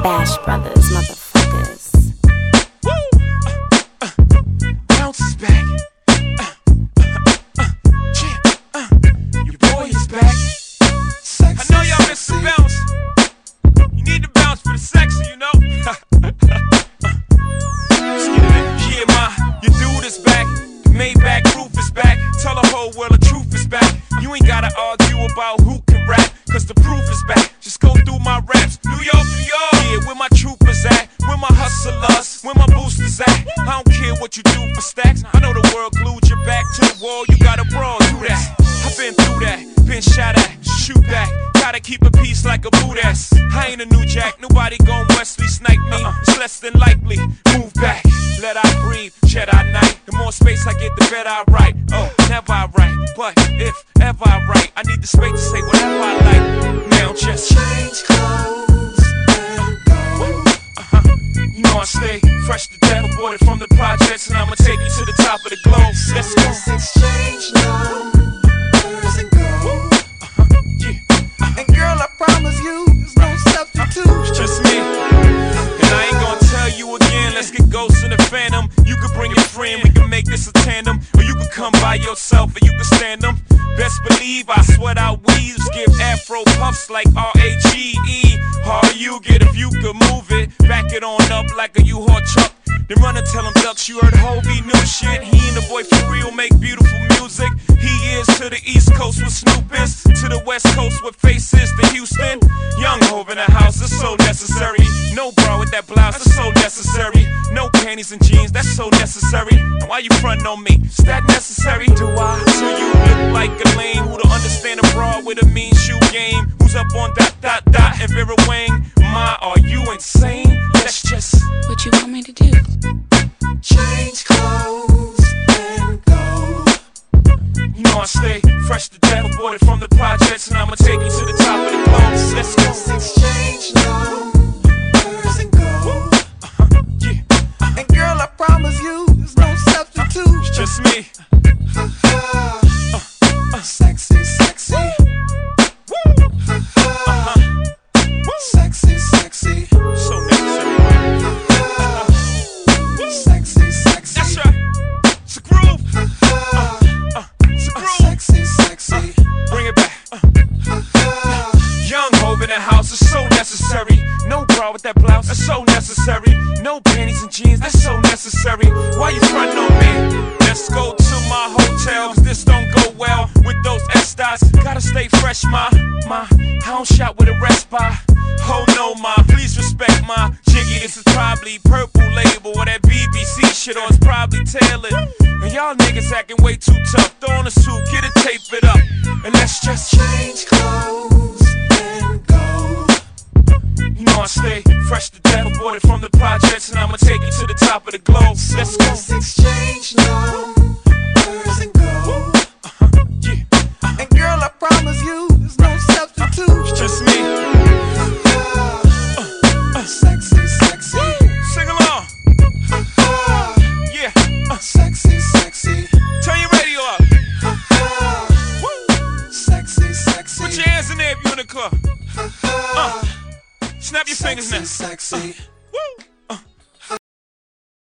Bash Brothers, motherfuckers. Bounce is back. Your boy is back. I know y'all miss some bounce. You need to bounce for the sexy, you know. Yeah, your dude is back. The Maybach roof is back. Tell the whole world the truth is back. You ain't gotta argue about who can rap, cause the proof is back. Just go through my raps. New York, New York. Yeah, where my troopers at? Where my hustlers? Where my boosters at? I don't care what you do for stacks. I know the world glued your back to the wall. You gotta brawl, do that. I've been through that. Been shot at, shoot back. Gotta keep a peace like a boot ass. I ain't a new jack. Nobody gon' Wesley snipe me. It's less than likely. Move back. Let I breathe. Jedi Knight. The more space I get, the better I write. Oh, never I write. But if ever I write, I need the space to say whatever I like. Now just change clothes and go. You know I stay fresh to death, aborted from the projects, and I'ma take you to the top of the globe. Let's go. Exchange numbers and go. And girl, I promise you, there's no substitute. It's just me. And I ain't gonna tell you again. Let's get Ghost in the Phantom. You can bring your friend, we can make this a tandem. Or you can come by yourself and you can stand them. Best believe I sweat out weaves, give afro puffs like R-A-G-E. How you get if you could move it, back it on up like a U-Haul truck. Then run and tell them ducks you heard Hovey new shit. He and the boy for real make beautiful music. He is to the East Coast with Snoop is, to the West Coast with Faces to Houston. Young Hov in the house, it's so necessary. No bra with that blouse, it's so necessary. No panties and jeans, that's so necessary. And why you frontin' on me? Is that necessary? Do I? So you look like a lame who don't understand a bra with a mean shoe game. Who's up on dot and Vera Wang? My, are you insane? Let's just. What you want me to do? Change clothes and go. You know I stay fresh to death, aborted from the projects, and I'ma take you to the top of the globe. Let's go. Exchange numbers and go. Yeah. And girl, I promise you, there's no substitute. It's just me. Sexy, sexy. Sexy, sexy. So necessary. Sexy, sexy. That's right. It's a groove. It's a groove. Sexy, sexy. Bring it back. Young Hov in the house is so necessary. No bra with that blouse, that's so necessary. No panties and jeans, that's so necessary. Why you frontin' on me? Let's go to my hotel, cause this don't go well with those S-dots. Gotta stay fresh, ma. I don't shop with a rest by. Oh no, ma, please respect my jiggy. This is probably Purple Label or that BBC shit, or it's probably tailored. And y'all niggas acting way too tough. Throw on a suit, get it, tape it up, and let's just Change clothes and go. You know I stay fresh to death, aborted from the projects, and I'ma take you to the top of the globe. Let's go. Let's exchange numbers and go. Yeah. And girl, I promise you, there's no substitute. It's just me. Sexy, sexy. Sing along. Yeah. Sexy, sexy. Turn your radio up. Sexy, sexy. Put your hands in there if you're in the club. Snap your fingers now. Sexy, sexy.